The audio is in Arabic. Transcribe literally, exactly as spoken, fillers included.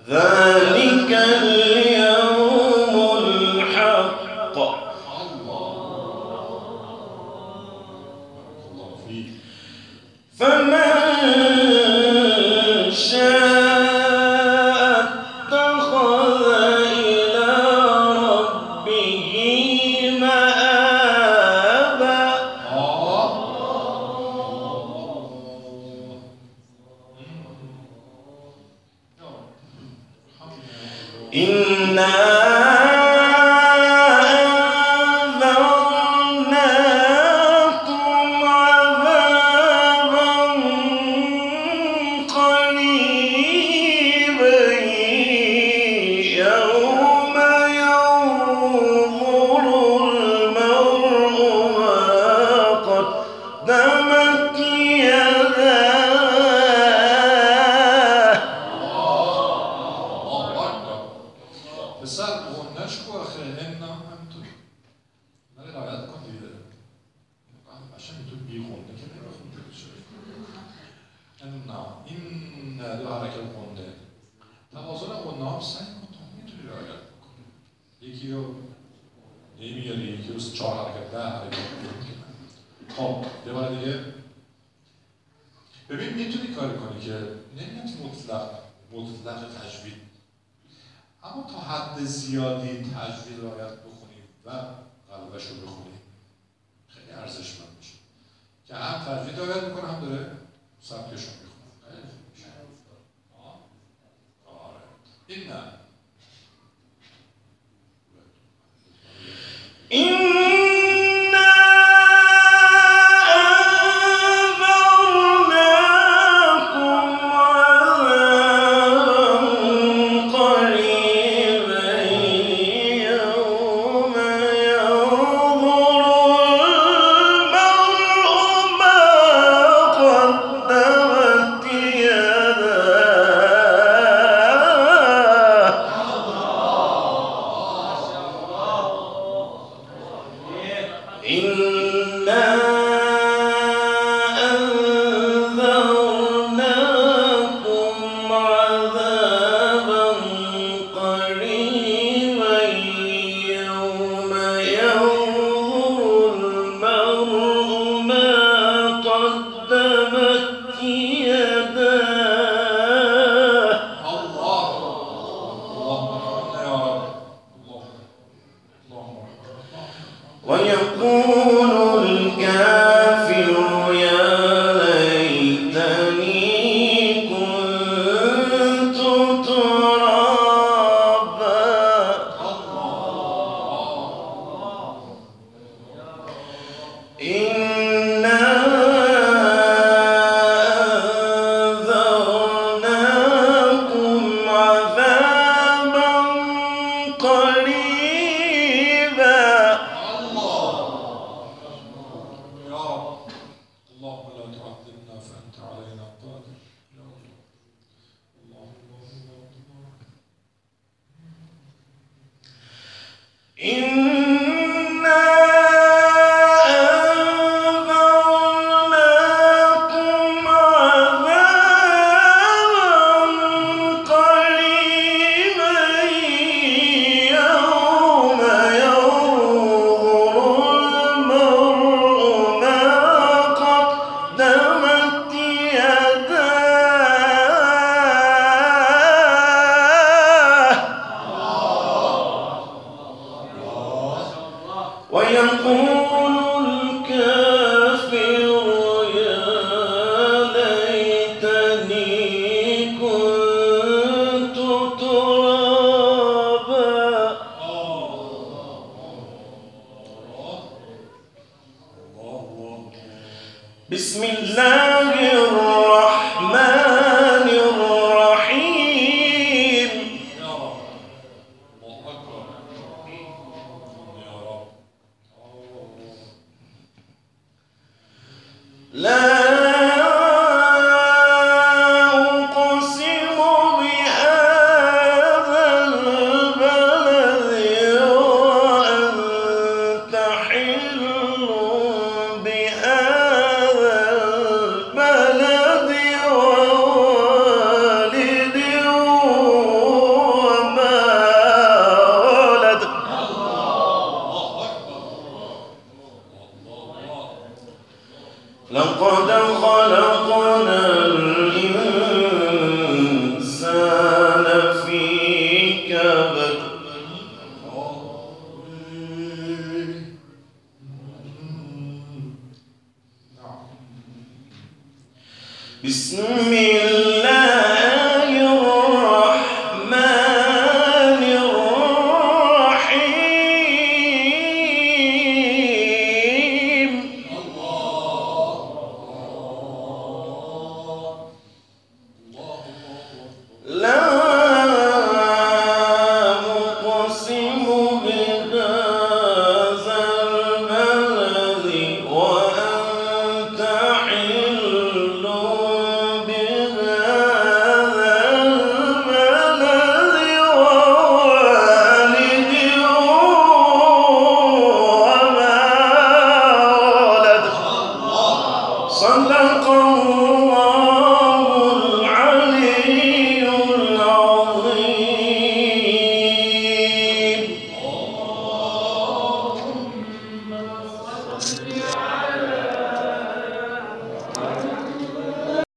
ذلك اليوم الحق. فمن شاء اتخذ إلى ربه مآبا. إنا أنذرناكم عذابا قريبا يوم ينظر المرء ما قدمت يداه. پسر قندش کو آخه هننا همینطور ولی رعایت کن دیگه قشنگ تو بی خونده که نمیخونده بشه هننا این دو حرکت خونده توازن قنده هم سعی کن تو میتونی رعایت بکنی یکی رو نمیاری یکی رو چهار حرکت ده حرکت خب یه بار دیگه ببین میتونی کاری کنی که نمیاد مطلق مطلق تجوید اما تا حد زیادی تجوید رعایت بخونیم و قلبش رو بخونیم خیلی ارزشمند میشه که هم تجوید رعایت میکنه هم داره سبکش رو میخونه. آره این نه إنا أنذرناكم عذابا قريبا يوم ينظر المرء ما قدمت يداه. الله اللهم يا رب الله اللهم ويقول الكافر يا ليتني كنت ترابا. إنا أنذرناكم عذابا قريبا. اللهم لا تعذبنا فأنت علينا قادر يا الله اللهم اللهم إن